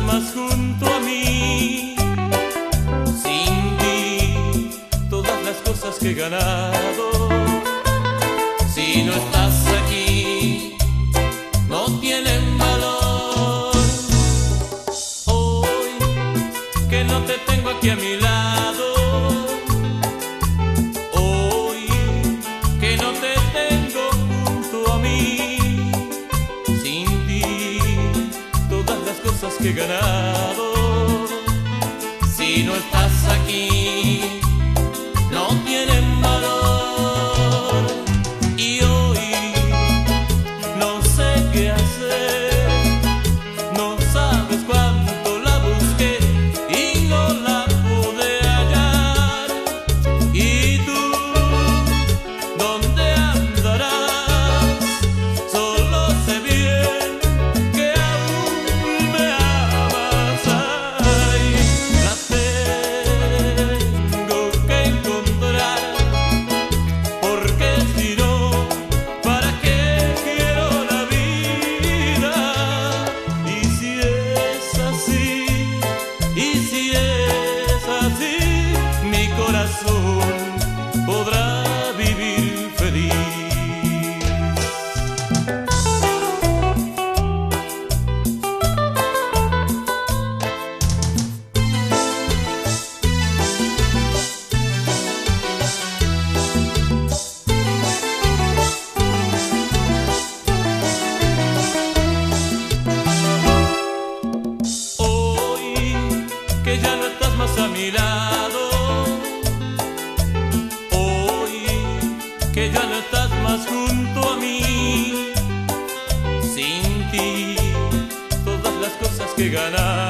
más junto a mí. Sin ti, todas las cosas que he ganado, si no estás aquí, no tienen valor. Hoy que no te tengo aquí a mi lado, hoy que no te tengo junto a mí, sin ti, todas las cosas que he ganado, si no estás aquí, no tienen valor. Y hoy no sé qué hacer, no sabes cuánto la busqué y no la pude hallar. ¿Y tú dónde andarás? Solo sé bien que aún me amas. Ay, la tengo que encontrar, porque si no, ¿para qué quiero la vida? Y si es así, mi corazón podrá vivir feliz. Hoy que ya no estás más a mi lado, hoy que ya no estás más junto a mí, sin ti, todas las cosas que he ganado,